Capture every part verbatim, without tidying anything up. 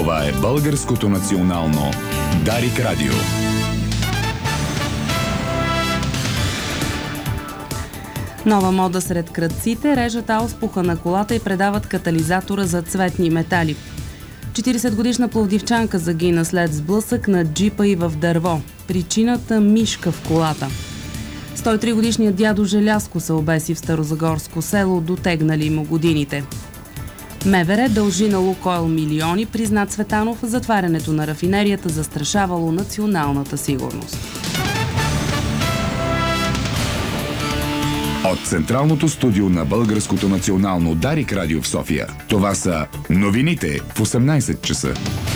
Това е Българското национално Дарик Радио. Нова мода сред крадците, режат ауспуха на колата и предават катализатора за цветни метали. четиридесетгодишна пловдивчанка загина след сблъсък на джипа и в дърво. Причината – мишка в колата. сто и три годишният дядо Желязко се обеси в Старозагорско село, дотегнали му годините. МВР дължи на Лукойл милиони, призна Цветанов, затварянето на рафинерията застрашавало националната сигурност. От Централното студио на Българското национално Дарик Радио в София. Това са новините в осемнайсет часа.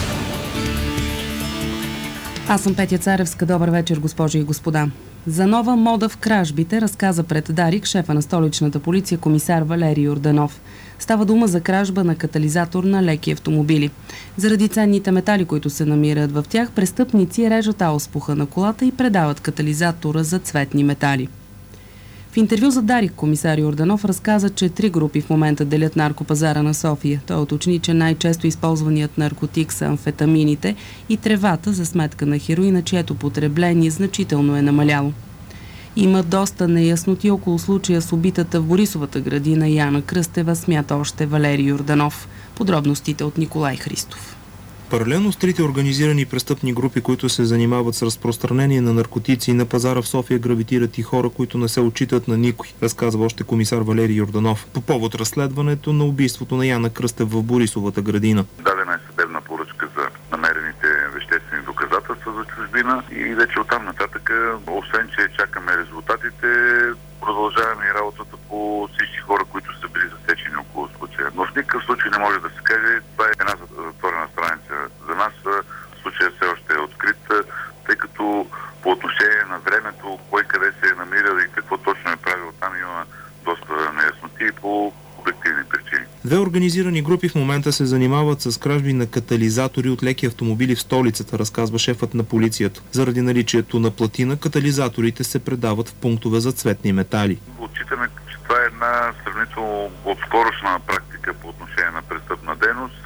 Аз съм Петя Царевска. Добър вечер, госпожи и господа. За нова мода в кражбите разказа пред Дарик шефа на столичната полиция комисар Валери Йорданов. Става дума за кражба на катализатор на леки автомобили. Заради ценните метали, които се намират в тях, престъпници режат ауспуха на колата и предават катализатора за цветни метали. В интервю за Дарик комисар Йорданов разказа, че три групи в момента делят наркопазара на София. Той уточни, че най-често използваният наркотик са амфетамините и тревата за сметка на хероина, чието потребление значително е намаляло. Има доста неясноти около случая с убитата в Борисовата градина Яна Кръстева, смята още Валери Йорданов. Подробностите от Николай Христов. Паралелно с трите организирани престъпни групи, които се занимават с разпространение на наркотици на пазара в София, гравитират и хора, които не се отчитат на никой, разказва още комисар Валери Йорданов. По повод разследването на убийството на Яна Кръстев в Борисовата градина. Дадена е съдебна поръчка за намерените веществени доказателства за чужбина и вече оттам нататък, освен че чакаме резултатите, продължаваме и работата по всички хора, които са били засечени около случая. Но в никакъв случай не може да се каже, това е една затворена страница. За нас случая все още е открит, тъй като по отношение на времето, кой къде се е намирал и какво точно е правил там, има доста неясноти по обективни причини. Две организирани групи в момента се занимават с кражби на катализатори от леки автомобили в столицата, разказва шефът на полицията. Заради наличието на платина, катализаторите се предават в пунктове за цветни метали. Отчитаме, че това е една сравнително отскорошна практика по отношение на престъпна дейност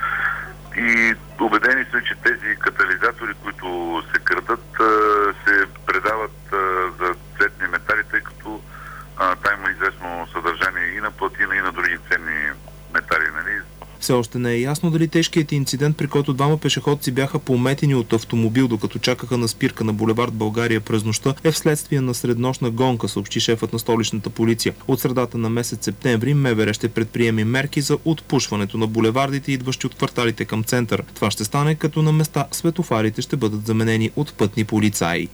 и убедени сме, че тези катализатори, които се крадат, се предават за цветни метали, тъй като там има известно съдържание и на платина, и на други ценни метали, нали? Все още не е ясно дали тежкият инцидент, при който двама пешеходци бяха пометени от автомобил, докато чакаха на спирка на булевард България през нощта, е вследствие на среднощна гонка, съобщи шефът на столичната полиция. От средата на месец септември МВР ще предприеме мерки за отпушването на булевардите, идващи от кварталите към център. Това ще стане, като на места светофарите ще бъдат заменени от пътни полицаи.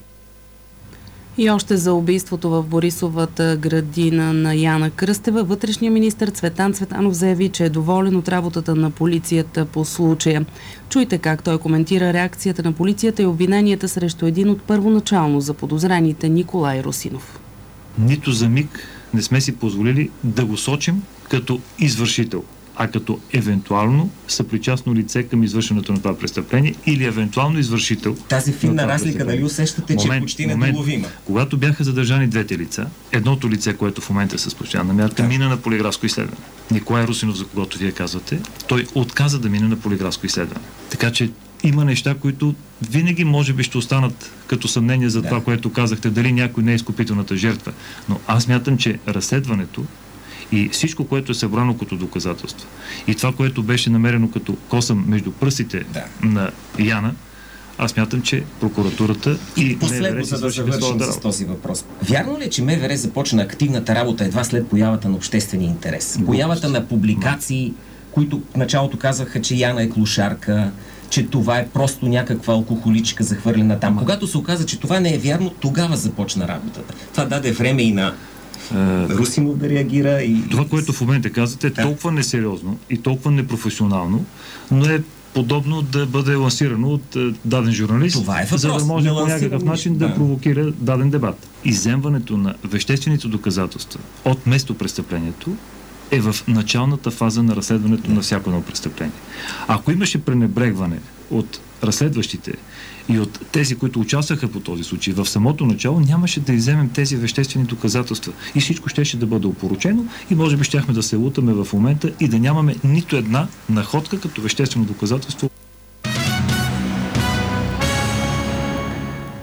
И още за убийството в Борисовата градина на Яна Кръстева, вътрешният министър Цветан Цветанов заяви, че е доволен от работата на полицията по случая. Чуйте как той коментира реакцията на полицията и обвиненията срещу един от първоначално заподозрените Николай Русинов. Нито за миг не сме си позволили да го сочим като извършител, а като евентуално съпричастно лице към извършването на това престъпление или евентуално извършител. Тази финна разлика, дали усещате, че момент, почти недоловима? Когато бяха задържани двете лица, едното лице, което в момента е с постоянна мярка, да. мина на полиграфско изследване. Николай Русинов, за когото вие казвате, той отказа да мине на полиграфско изследване. Така че има неща, които винаги може би ще останат като съмнение за да. това, което казахте, дали някой не е изкупителната жертва. Но аз мятам, че разследването и всичко, което е събрано като доказателство и това, което беше намерено като косъм между пръстите да. на Яна, аз мятам, че прокуратурата и, и последно, за да завършим с този въпрос. Вярно ли е, че МВР започна активната работа едва след появата на обществения интерес? Появата на публикации, които в началото казаха, че Яна е клошарка, че това е просто някаква алкохоличка захвърлена там. Когато се оказа, че това не е вярно, тогава започна работата. Това даде време и на Русинов да реагира. И... Това, което в момента казвате, е да. толкова несериозно и толкова непрофесионално, но е подобно да бъде лансирано от е, даден журналист, това е въпрос, за да може по някакъв начин да, да провокира даден дебат. Изземването на веществените доказателства от местопрестъплението е в началната фаза на разследването да. на всяко едно престъпление. Ако имаше пренебрегване от разследващите и от тези, които участваха по този случай, в самото начало нямаше да изземем тези веществени доказателства. И всичко щеше да бъде опорочено и може би щяхме да се лутаме в момента и да нямаме нито една находка като веществено доказателство.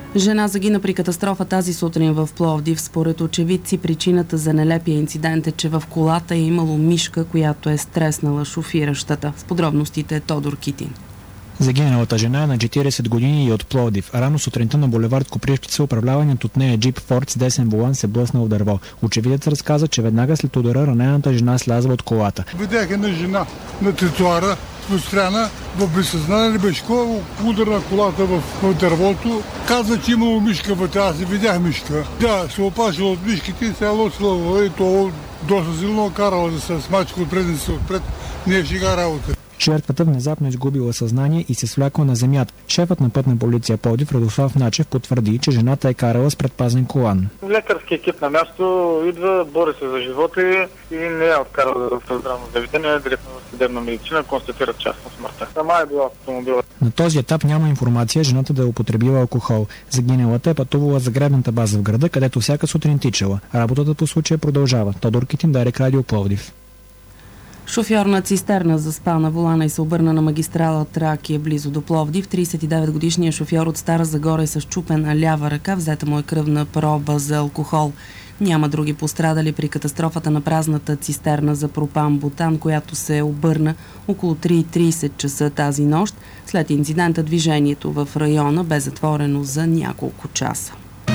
Жена загина при катастрофа тази сутрин в Пловдив. Според очевидци причината за нелепия инцидент е, че в колата е имало мишка, която е стреснала шофиращата. С подробностите е Тодор Китин. Загиналата жена е на четирийсет години и от Пловдив. Рано сутринта на булевард Копривщица управляваният от нея джип Форд с десен волан се блъснал в дърво. Очевидец разказа, че веднага след удара ранената жена слязва от колата. Видях една жена на тротуара, постряна, в безсъзнание беше удар на колата в, в дървото. Каза, че имало мишка вътре, аз не видях мишка. Да, се опашила от мишките и се е лосила и то доста силно карала да се смачка от предници отпред. Не е шега работа. Жертвата внезапно изгубила съзнание и се свлякла на земята. Шефът на пътна полиция Пловдив Радослав Начев потвърди, че жената е карала с предпазен колан. Лекарски екип на място идва, бори се за живота и не е откарала в здравно заведение, директно в съдебна медицина, констатират част на смъртта. Сама е била автомобила. На този етап няма информация жената да е употребила алкохол. Загиналата е пътувала за гребната база в града, където всяка сутрин тичала. Работата по случая продължава. Тодор Китин, Дарик Радио, Пловдив. Шофьор на цистерна заспа на волана и се обърна на магистрала Тракия близо до Пловдив. трийсет и девет годишният шофьор от Стара Загора е с счупена лява ръка. Взета му е кръвна проба за алкохол. Няма други пострадали при катастрофата на празната цистерна за пропан-бутан, която се обърна около три и трийсет часа тази нощ. След инцидента движението в района бе затворено за няколко часа.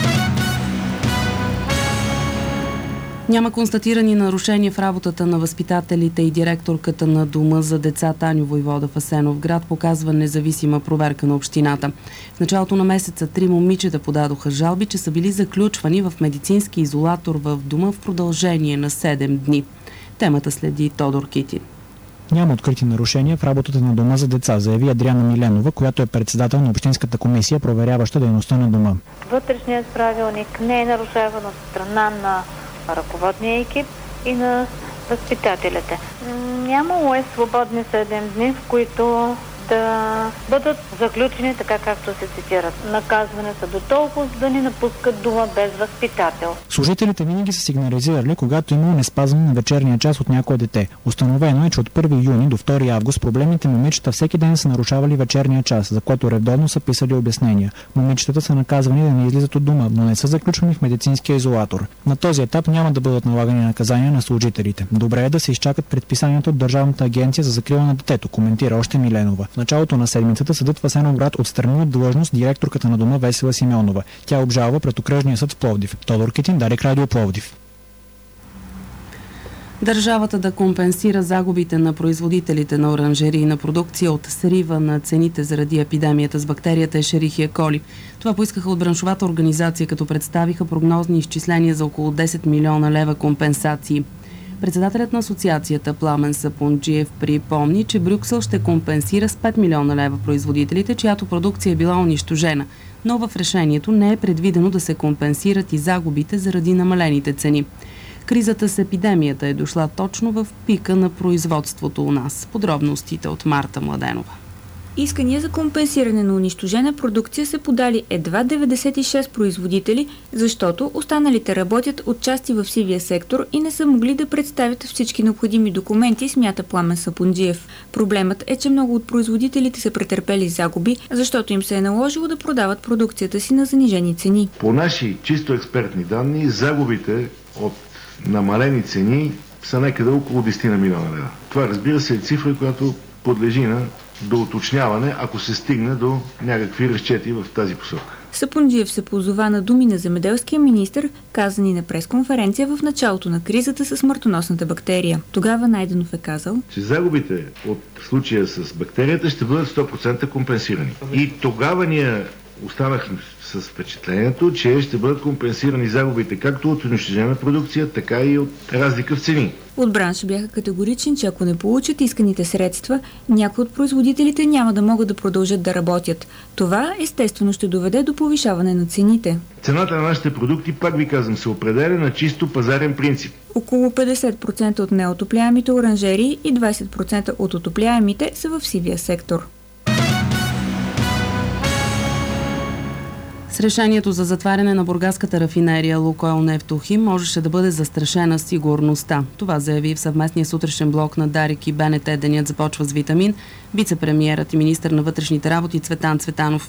Няма констатирани нарушения в работата на възпитателите и директорката на Дома за деца Таню Войвода в Асеновград, показва независима проверка на общината. В началото на месеца три момичета подадоха жалби, че са били заключвани в медицински изолатор в дома в продължение на седем дни. Темата следи Тодор Китин. Няма открити нарушения в работата на Дома за деца, заяви Адриана Миленова, която е председател на Общинската комисия, проверяваща дейността на дома. Вътрешният правилник не е нарушаван от страна на ръководния екип и на възпитателите. Нямало е свободни седем дни, в които да бъдат заключени така, както се цитират. Наказване са до толкова, да ни напускат дома без възпитател. Служителите винаги са сигнализирали, когато имало неспазване на вечерния час от някое дете. Установено е, че от първи юни до втори август проблемните момичета всеки ден са нарушавали вечерния час, за което редовно са писали обяснения. Момичетата са наказвани да не излизат от дома, но не са заключвани в медицинския изолатор. На този етап няма да бъдат налагани наказания на служителите. Добре е да се изчакат предписанията от Държавната агенция за закрила на детето, коментира още Миленова. В началото на седмицата съдът в Асеновград отстрани от длъжност директорката на дома Весела Симеонова. Тя обжалва пред окръжния съд в Пловдив. Тодор Китин, Дарик Радио, Пловдив. Държавата да компенсира загубите на производителите на оранжерийна продукция от срива на цените заради епидемията с бактерията Ешерихия коли. Това поискаха от браншовата организация, като представиха прогнозни изчисления за около десет милиона лева компенсации. Председателят на асоциацията Пламен Сапунджиев припомни, че Брюксел ще компенсира с пет милиона лева производителите, чиято продукция е била унищожена, но в решението не е предвидено да се компенсират и загубите заради намалените цени. Кризата с епидемията е дошла точно в пика на производството у нас. Подробностите от Марта Младенова. Искания за компенсиране на унищожена продукция са подали едва деветдесет и шест производители, защото останалите работят отчасти в сивия сектор и не са могли да представят всички необходими документи, смята Пламен Сапунджиев. Проблемът е, че много от производителите са претърпели загуби, защото им се е наложило да продават продукцията си на занижени цени. По наши чисто експертни данни, загубите от намалени цени са някъде около десет милиона лева. Това, разбира се, е цифра, която подлежи на до уточняване, ако се стигне до някакви разчети в тази посока. Сапунджиев се позова на думи на земеделския министър, казани на пресконференция в началото на кризата с смъртоносната бактерия. Тогава Найденов е казал, че загубите от случая с бактерията ще бъдат сто процента компенсирани. И тогава ние останахме с впечатлението, че ще бъдат компенсирани загубите както от унищожена продукция, така и от разлика в цени. От бранша бяха категорични, че ако не получат исканите средства, някои от производителите няма да могат да продължат да работят. Това естествено ще доведе до повишаване на цените. Цената на нашите продукти, пак ви казвам, се определя на чисто пазарен принцип. Около петдесет процента от неотопляемите оранжерии и двадесет процента от отопляемите са в сивия сектор. С решението за затваряне на бургаската рафинерия Лукойл Нефтохим можеше да бъде застрашена сигурността. Това заяви в съвместния сутрешен блок на Дарик и БНТ. Денят започва с витамин вице-премиерът и министър на вътрешните работи Цветан Цветанов.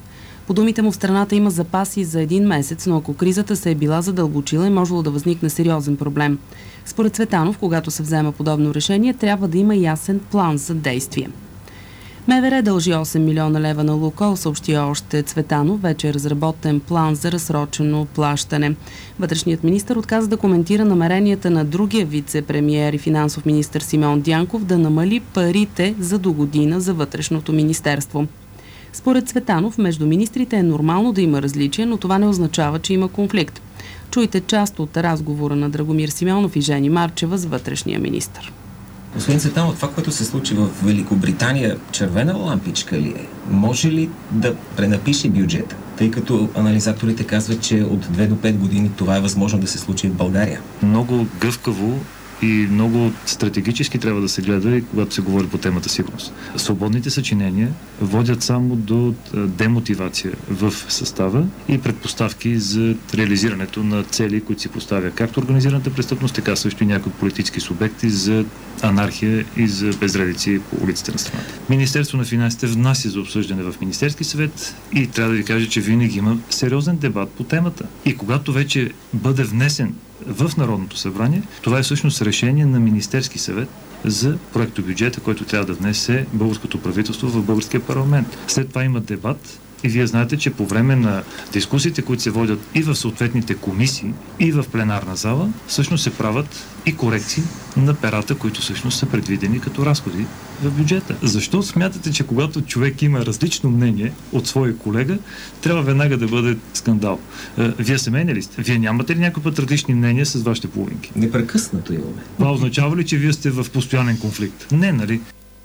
По думите му в страната има запаси за един месец, но ако кризата се е била задълбочила, е можело да възникне сериозен проблем. Според Цветанов, когато се взема подобно решение, трябва да има ясен план за действие. МВР дължи осем милиона лева на Лукойл, съобщи още Цветанов. Вече е разработен план за разсрочено плащане. Вътрешният министър отказа да коментира намеренията на другия вице-премиер и финансов министър Симеон Дянков да намали парите за до година за вътрешното министерство. Според Цветанов, между министрите е нормално да има различия, но това не означава, че има конфликт. Чуйте част от разговора на Драгомир Симеонов и Жени Марчева с вътрешния министър. Господин Цветанов, това, което се случи в Великобритания, червена лампичка ли е? Може ли да пренапише бюджета? Тъй като анализаторите казват, че от две до пет години това е възможно да се случи в България. Много гъвкаво и много стратегически трябва да се гледа, и когато се говори по темата сигурност. Свободните съчинения водят само до демотивация в състава и предпоставки за реализирането на цели, които си поставя както организираната престъпност, така също и някои политически субекти за анархия и за безредици по улиците на страната. Министерство на финансите внася за обсъждане в Министерски съвет и трябва да ви кажа, че винаги има сериозен дебат по темата. И когато вече бъде внесен в Народното събрание, това е всъщност решение на Министерски съвет за проектобюджета, който трябва да внесе българското правителство в българския парламент. След това има дебат и вие знаете, че по време на дискусиите, които се водят и в съответните комисии, и в пленарна зала, всъщност се правят и корекции на перата, които всъщност са предвидени като разходи в бюджета. Защо смятате, че когато човек има различно мнение от своя колега, трябва веднага да бъде скандал? Вие семейни ли сте? Вие нямате ли някой път различни мнения с вашите половинки? Непрекъснато имаме. Това означава ли, че вие сте в постоянен конфликт? Не, нали?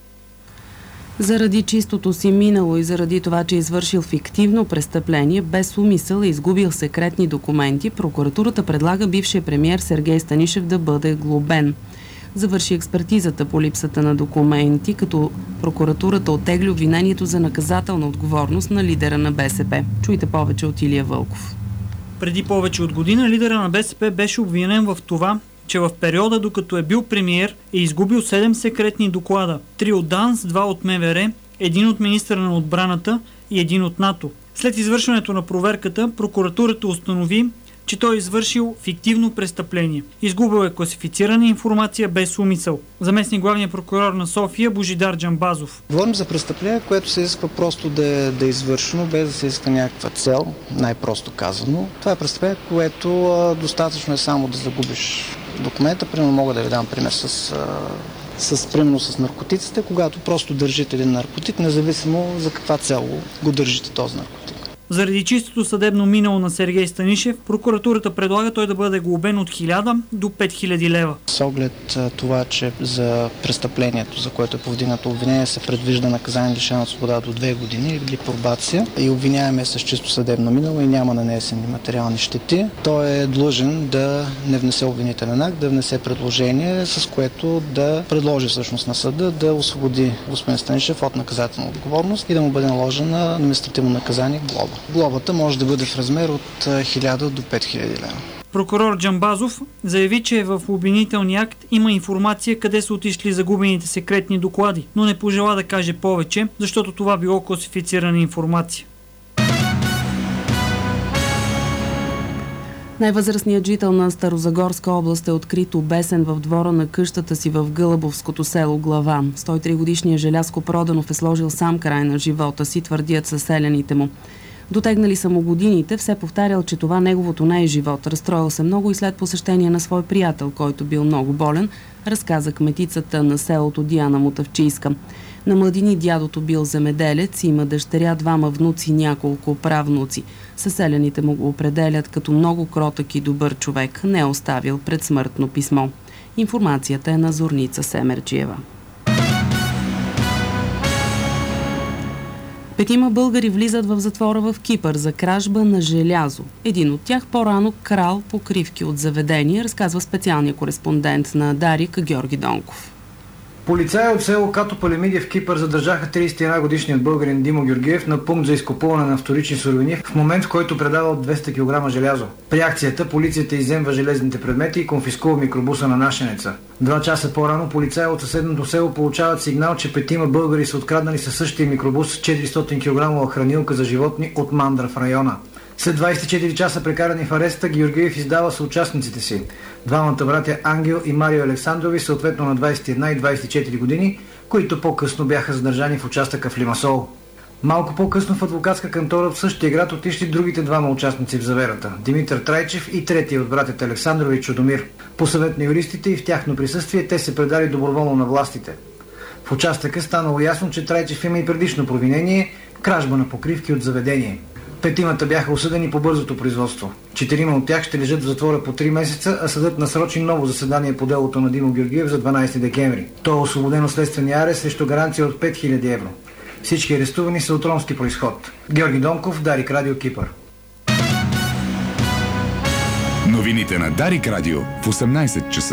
Заради чистото си минало и заради това, че е извършил фиктивно престъпление, без умисъл е изгубил секретни документи, прокуратурата предлага бившия премиер Сергей Станишев да бъде глобен. Завърши експертизата по липсата на документи, като прокуратурата оттегли обвинението за наказателна отговорност на лидера на БСП. Чуйте повече от Илия Вълков. Преди повече от година лидера на БСП беше обвинен в това, че в периода, докато е бил премиер, е изгубил седем секретни доклада. Три от ДАНС, два от МВР, един от министъра на отбраната и един от НАТО. След извършването на проверката, прокуратурата установи, че той е извършил фиктивно престъпление. Изгубил е класифицирана информация без умисъл. Заместник главния прокурор на София Божидар Джамбазов. Говорим за престъпление, което се изисква просто да е, да е извършено, без да се иска някаква цел, най-просто казано. Това е престъпление, което а, достатъчно е само да загубиш документа. Примерно мога да ви дам пример с, а, с, примерно с наркотиците, когато просто държите един наркотик, независимо за каква цел го държите този наркотик. Заради чистото съдебно минало на Сергей Станишев, прокуратурата предлага той да бъде глобен от хиляда до пет хиляди лева. С оглед това, че за престъплението, за което е повдигнато обвинение, се предвижда наказание лишено от свобода до две години или пробация и обвиняеме с чисто съдебно минало и няма нанесени материални щети, той е длъжен да не внесе обвинителен акт, да внесе предложение, с което да предложи всъщност на съда да освободи господин Станишев от наказателна отговорност и да му бъде наложено административно наказание глоба. Глобата може да бъде в размер от хиляда до пет хиляди лева. Прокурор Джамбазов заяви, че в обвинителния акт има информация къде са отишли загубените секретни доклади, но не пожела да каже повече, защото това било класифицирана информация. Най-възрастният жител на Старозагорска област е открит обесен в двора на къщата си в Гълъбовското село Глава. сто и три годишният Желязко Проданов е сложил сам край на живота си, твърдят съселените му. Дотегнали са му годините, все повтарял, че това неговото не е живот. Разстроил се много и след посещение на свой приятел, който бил много болен, разказа кметицата на селото Диана Мутавчийска. На младини дядото бил земеделец, има дъщеря, двама внуци, няколко правнуци. Съселените му го определят като много кротък и добър човек. Не е оставил предсмъртно писмо. Информацията е на Зорница Семерджиева. Петима българи влизат в затвора в Кипър за кражба на желязо. Един от тях по-рано крал покривки от заведения, разказва специалния кореспондент на Дарик Георги Донков. Полицаи от село Като Палемидия в Кипър задържаха тридесет и една годишният българин Димо Георгиев на пункт за изкупуване на вторични суровини в момент, в който предавал двеста килограма желязо. При акцията полицията изземва железните предмети и конфискува микробуса на нашенеца. Два часа по-рано полицаи от съседното село получават сигнал, че петима българи са откраднали със същия микробус четиристотин килограмова хранилка за животни от Мандра в района. След двадесет и четири часа прекарани в ареста, Георгиев издава съучастниците си. Двамата братя Ангел и Марио Александрови, съответно на двадесет и една и двадесет и четири години, които по-късно бяха задържани в участъка в Лимасол. Малко по-късно в адвокатска кантора в същия град отишли другите двама участници в заверата – Димитър Трайчев и третия от братята Александрови и Чудомир. По съвет на юристите и в тяхно присъствие те се предали доброволно на властите. В участъка станало ясно, че Трайчев има и предишно провинение – кражба на покривки от заведение. Петимата бяха осъдени по бързото производство. Четирима от тях ще лежат в затвора по три месеца, а съдът насрочи ново заседание по делото на Димо Георгиев за дванадесети декември. Той е освободен от следствения арест срещу гаранция от пет хиляди евро. Всички арестувани са от ромски произход. Георги Донков, Дарик Радио, Кипър. Новините на Дарик Радио в осемнадесет часа.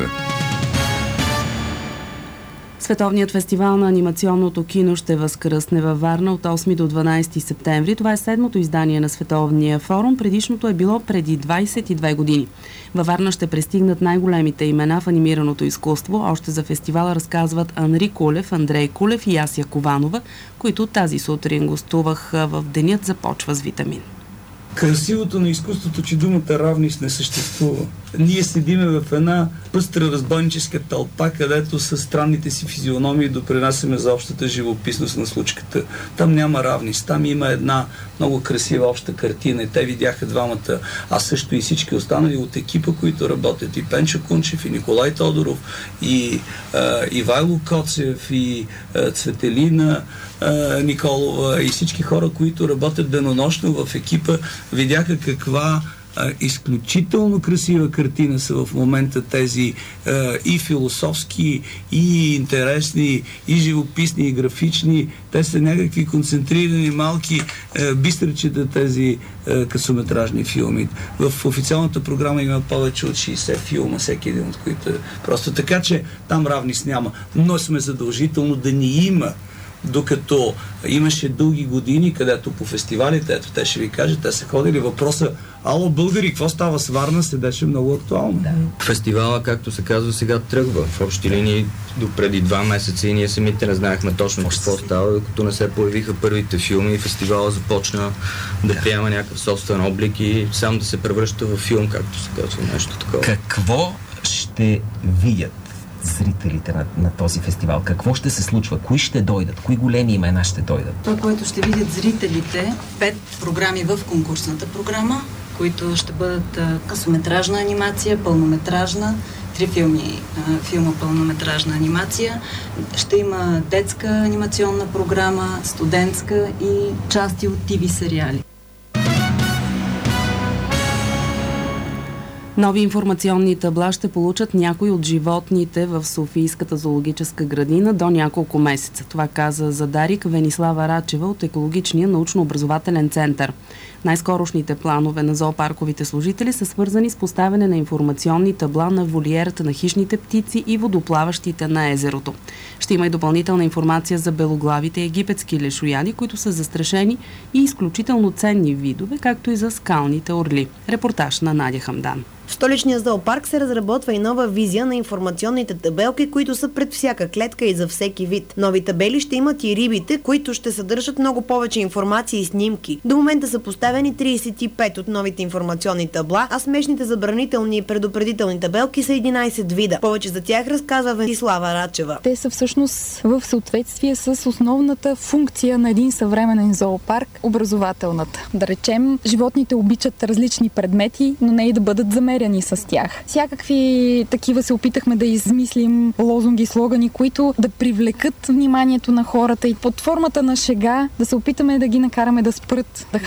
Световният фестивал на анимационното кино ще възкръсне във Варна от осми до дванадесети септември. Това е седмото издание на Световния форум. Предишното е било преди двадесет и две години. Във Варна ще пристигнат най-големите имена в анимираното изкуство. Още за фестивала разказват Анри Кулев, Андрей Кулев и Ася Кованова, които тази сутрин гостуваха в Денят започва с витамин. Красивото на изкуството, че думата равнист не съществува. Ние седиме в една пъстра разбойническа тълпа, където със странните си физиономии допринасяме за общата живописност на случката. Там няма равнист, там има една много красива обща картина и те видяха двамата, а също и всички останали от екипа, които работят. И Пенчо Кунчев, и Николай Тодоров, и а, Ивайло Коцев, и а, Цветелина а, Николова, и всички хора, които работят денонощно в екипа, видяха каква а, изключително красива картина са в момента тези а, и философски, и интересни, и живописни, и графични. Те са някакви концентрирани малки а, бистричета тези а, късометражни филми. В официалната програма има повече от шейсет филма, всеки един от които е просто така, че там равнист няма. Но сме задължително да ни има. Докато имаше дълги години, където по фестивалите, ето те ще ви кажат, те са ходили въпроса: ало, българи, какво става с Варна, седеше много актуално. Да. Фестивала, както се казва, сега тръгва. В общи линии до преди два месеца и ние самите не знаехме точно какво става, докато не се появиха първите филми и фестивала започна да, да. приема някакъв собствен облик и сам да се превръща в филм, както се казва, нещо такова. Какво ще видят зрителите на, на този фестивал? Какво ще се случва? Кои ще дойдат? Кои големи имена ще дойдат? Това, което ще видят зрителите, пет програми в конкурсната програма, които ще бъдат а, късометражна анимация, пълнометражна, три филми, а, филма пълнометражна анимация. Ще има детска анимационна програма, студентска и части от ТВ сериали. Нови информационни табла ще получат някои от животните в Софийската зоологическа градина до няколко месеца. Това каза за Дарик Венислава Рачева от Екологичния научно-образователен център. Най-скорошните планове на зоопарковите служители са свързани с поставяне на информационни табла на волиерата на хищните птици и водоплаващите на езерото. Ще има и допълнителна информация за белоглавите египетски лешояди, които са застрашени и изключително ценни видове, както и за скалните орли. Репортаж на Надя Хамдан. В столичния зоопарк се разработва и нова визия на информационните табелки, които са пред всяка клетка и за всеки вид. Нови табели ще имат и рибите, които ще съдържат много повече информация и снимки. До момента са поставени тридесет и пет от новите информационни табла, а смешните забранителни и предупредителни табелки са единадесет вида. Повече за тях разказва Венислава Рачева. Те са всъщност в съответствие с основната функция на един съвременен зоопарк – образователната. Да речем, животните обичат различни предмети, но не и да бъдат замерени с тях. Всякакви такива се опитахме да измислим лозунги, слогани, които да привлекат вниманието на хората и под формата на шега да се опитаме да ги накараме да спрат, да хранят животните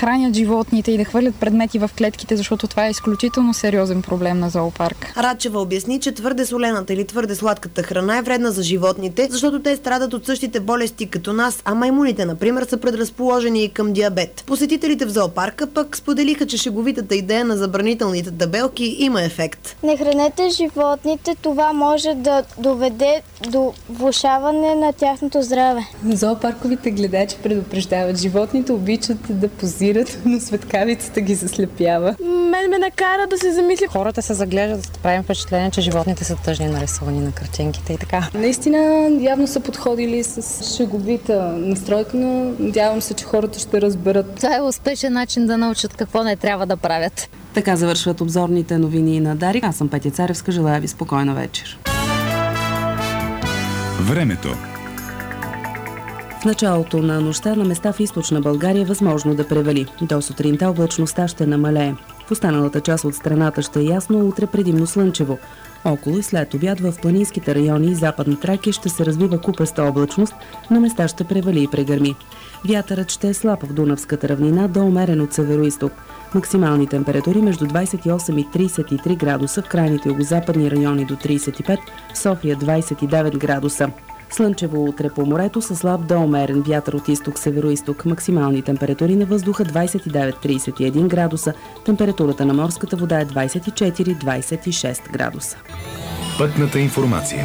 животните и да хвърлят предмети в клетките, защото това е изключително сериозен проблем на зоопарк. Рачева обясни, че твърде солената или твърде сладката храна е вредна за животните, защото те страдат от същите болести като нас, а маймуните, например, са предразположени и към диабет. Посетителите в зоопарка пък споделиха, че шеговитата идея на забранителните табелки има ефект. Не хранете животните, това може да доведе до влошаване на тяхното здраве. Зоопарковите гледачи предупреждават, животните обичат да позират, но светкавицата ги заслепява. Мен ме накара да се замисля. Хората се заглеждат, да правим впечатление, че животните са тъжни нарисувани на картинките и така. Наистина явно са подходили с шеговита настройка, но надявам се, че хората ще разберат. Това е успешен начин да научат какво не трябва да правят. Така завършват обзорните новини на Дарик. Аз съм Петя Царевска. Желая ви спокойна вечер. Времето. В началото на нощта на места в източна България е възможно да превали. До сутринта облачността ще намалее. В останалата част от страната ще е ясно, утре предимно слънчево. Около и след обяд в планинските райони и Западна Тракия ще се развива купеста облачност, на места ще превали и прегърми. Вятърът ще е слаб в Дунавската равнина до умерен от североизток. Максимални температури между двадесет и осем и тридесет и три градуса, в крайните югозападни райони до тридесет и пет, в София двадесет и девет градуса. Слънчево утре по морето със слаб до умерен вятър от изток-североизток. Максимални температури на въздуха двадесет и девет до тридесет и един градуса. Температурата на морската вода е двадесет и четири до двадесет и шест градуса. Пътната информация.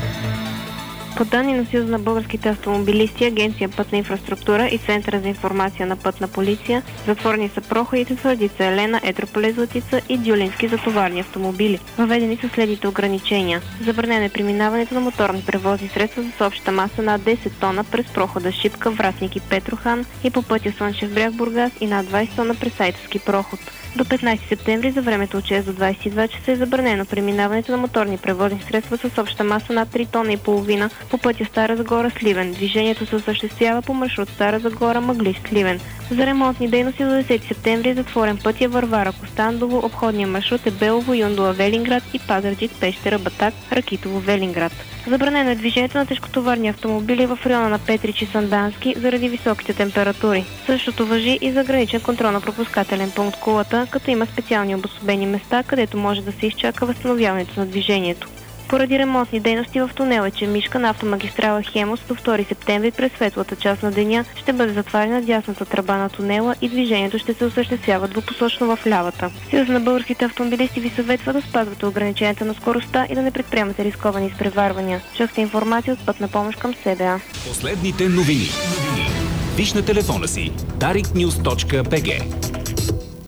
По данни на Съюза на българските автомобилисти, Агенция Пътна инфраструктура и Центъра за информация на Пътна полиция, затворени са проходите Твърдица Елена, Етрополе Златица и Дюлински за товарни автомобили. Въведени са следните ограничения. Забранено е преминаването на моторни превозни средства с обща маса над десет тона през прохода Шипка, Вратник и Петрохан и по пътя Слънчев бряг, Бургас и над двадесет тона през Айтовски проход. До петнадесети септември за времето от шест до двадесет и два часа е забранено преминаването на моторни превозни средства с обща маса над три тона и половина по пътя Стара Загора – Сливен. Движението се осъществява по маршрут Стара Загора – Мъглиж – Сливен. За ремонтни дейности до десети септември е затворен пътя Варвара – Костандово. Обходният маршрут е Белово – Юндола – Велинград и Пазарджик – Пещера – Батак – Ракитово – Велинград. Забранено е движението на тежкотоварни автомобили в района на Петрич и Сандански заради високите температури. Същото важи и за граничен контролно-пропускателен пункт Кулата, като има специални обособени места, където може да се изчака възстановяването на движението. Поради ремонтни дейности в тунел Ечемишка на автомагистрала Хемос до втори септември през светлата част на деня ще бъде затварена дясната тръба на тунела и движението ще се осъществява двупосочно в лявата. Съюза на българските автомобилисти ви съветва да спазвате ограниченията на скоростта и да не предприемате рисковани изпреварвания. Чухте информация от Пътна помощ към СБА. Последните новини. Виж на телефона си дарик нюз точка би джи.